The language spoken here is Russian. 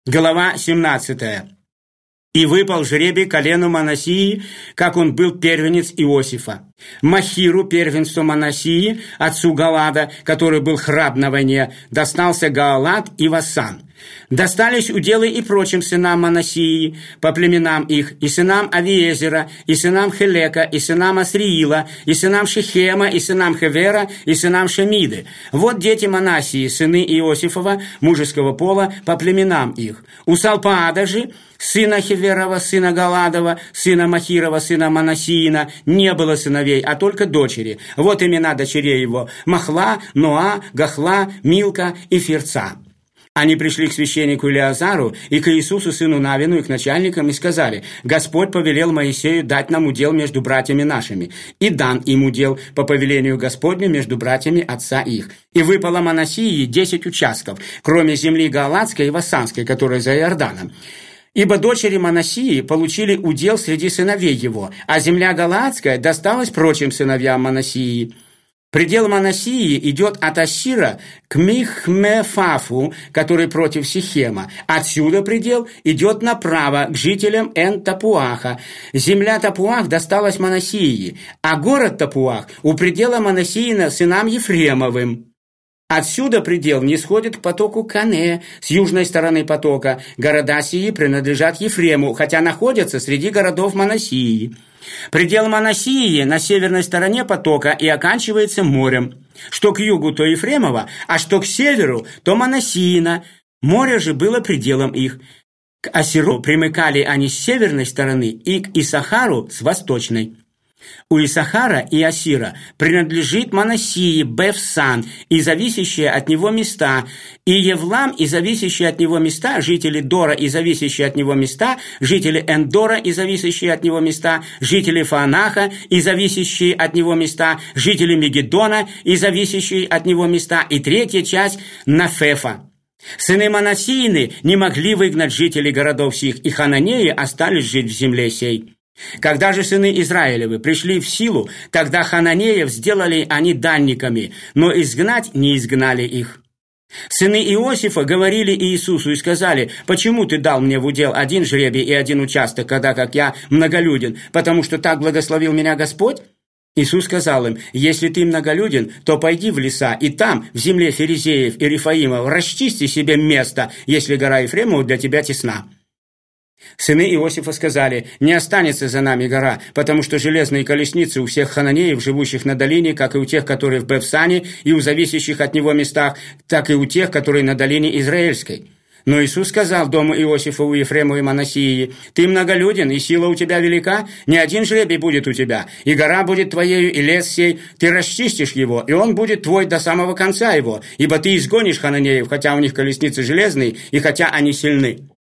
Глава 17. «И выпал жребий колену Манассии, как он был первенец Иосифа. Махиру, первенцу Манассии, отцу Галада, который был храб на войне, достался Гаалад и Вассан. Достались уделы и прочим сынам Манассии, по племенам их, и сынам Авиезера, и сынам Хелека, и сынам Асриила, и сынам Шехема, и сынам Хевера, и сынам Шемиды. Вот дети Манассии, сыны Иосифова, мужеского пола, по племенам их. У Салпаада же, сына Хеверова, сына Галадова, сына Махирова, сына Манассиина, не было сыновей, а только дочери. Вот имена дочерей его: Махла, Ноа, Гахла, Милка и Фирца. Они пришли к священнику Илиазару и к Иисусу, сыну Навину, и к начальникам, и сказали: «Господь повелел Моисею дать нам удел между братьями нашими, и дан им удел по повелению Господню между братьями отца их. И выпало Манассии 10 участков, кроме земли Гааладской и Вассанской, которая за Иорданом. Ибо дочери Манассии получили удел среди сыновей его, а земля Галаадская досталась прочим сыновьям Манассии». Предел Манассии идет от Ассира к Михмефафу, который против Сихема. Отсюда предел идет направо к жителям Эн-Тапуаха. Земля Тапуах досталась Манассии, а город Тапуах у предела Манассиина сынам Ефремовым. Отсюда предел нисходит к потоку Кане с южной стороны потока. Города сии принадлежат Ефрему, хотя находятся среди городов Манассии. Предел Манассии на северной стороне потока и оканчивается морем. Что к югу, то Ефремова, а что к северу, то Манассиина. Море же было пределом их. К Ассиру примыкали они с северной стороны и к Исахару с восточной. У Исахара и Ассира принадлежит Манассии, Бефсан и зависящие от него места, и Евлам и зависящие от него места, жители Дора и зависящие от него места, жители Эндора и зависящие от него места, жители Фаанаха и зависящие от него места, жители Мегиддона и зависящие от него места, и третья часть Нафефа. Сыны Манассиины не могли выгнать жителей городов сих, и хананеи остались жить в земле сей. Когда же сыны Израилевы пришли в силу, тогда хананеев сделали они данниками, но изгнать не изгнали их. Сыны Иосифа говорили Иисусу и сказали: «Почему ты дал мне в удел один жребий и один участок, когда как я многолюден, потому что так благословил меня Господь?» Иисус сказал им: «Если ты многолюден, то пойди в леса, и там, в земле Ферезеев и Рифаимов, расчисти себе место, если гора Ефремова для тебя тесна». Сыны Иосифа сказали: «Не останется за нами гора, потому что железные колесницы у всех хананеев, живущих на долине, как и у тех, которые в Бефсане, и у зависящих от него местах, так и у тех, которые на долине Израильской». Но Иисус сказал дому Иосифову, Ефрему и Манассии: «Ты многолюден, и сила у тебя велика, не один жребий будет у тебя, и гора будет твоею, и лес сей, ты расчистишь его, и он будет твой до самого конца его, ибо ты изгонишь хананеев, хотя у них колесницы железные, и хотя они сильны».